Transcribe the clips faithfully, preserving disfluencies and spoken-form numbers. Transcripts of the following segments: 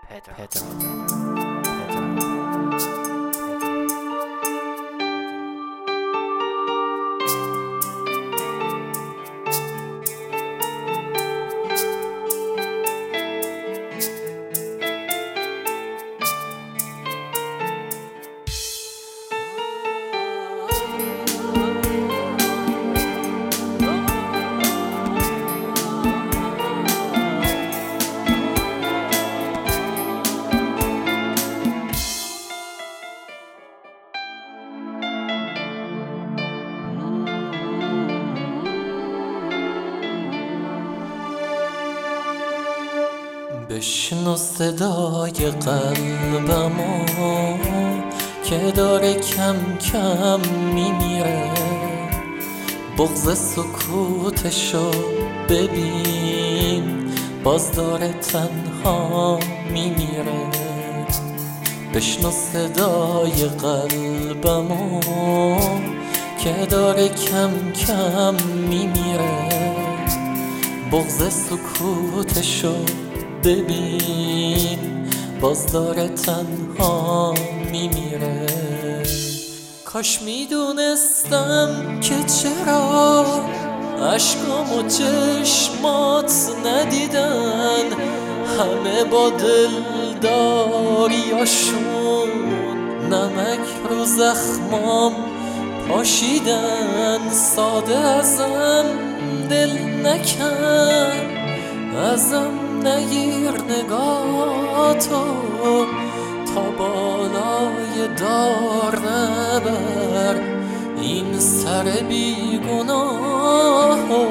بشنو صدای قلبمو که داره کم کم میمیره، بغض سکوتشو ببین باز داره تنها میمیره. بشنو صدای قلبمو که داره کم کم میمیره، بغض سکوتشو ببین باز داره تنها میمیره. کاش میدونستم که چرا عشقام و چشمات ندیدن، همه با دلداریاشون نمک رو زخمام پاشیدن. ساده ازم دل نکن، ازم نگیر نگاهاتو، تا بالای دار نبر این سر بیگناهو.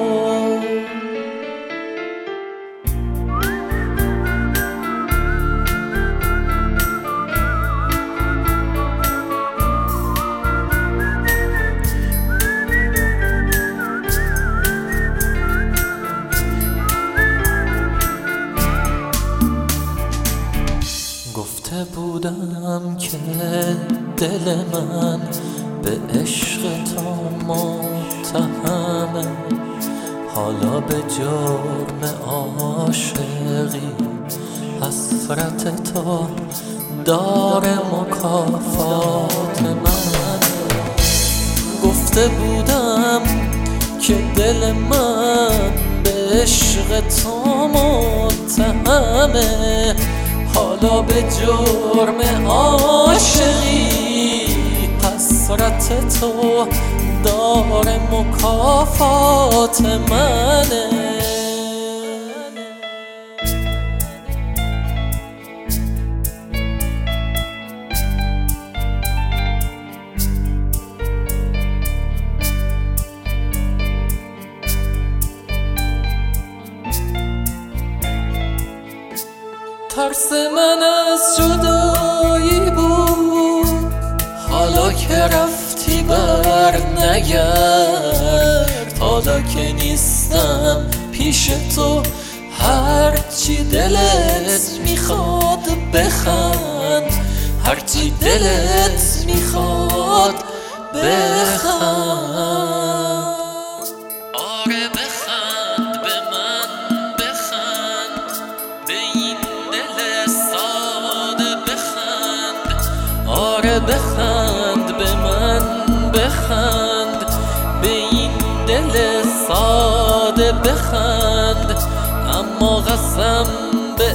گفته بودم که دل من به عشق تو متهمه، حالا به جرم عاشقی حسرت تو داره مکافات من. گفته بودم که دل من به عشق تو متهمه، حالا به جرم عاشقی حسرت تو داره مکافات منه. ترس من از جدایی بود، حالا که رفتی بر نگرد. حالا که نیستم پیش تو هرچی دلت میخواد بخند، هرچی دلت میخواد بخند. آره بخند به من، بخند به این دل ساده بخند. آره بخند به من، بخند به این دل ساده بخند. اما قسم به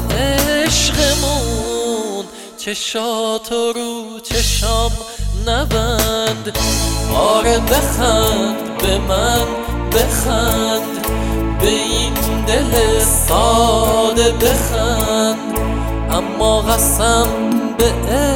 عشقمون چشاتو رو چشام نبند. آره بخند به من، بخند به این دل ساده بخند. اما قسم به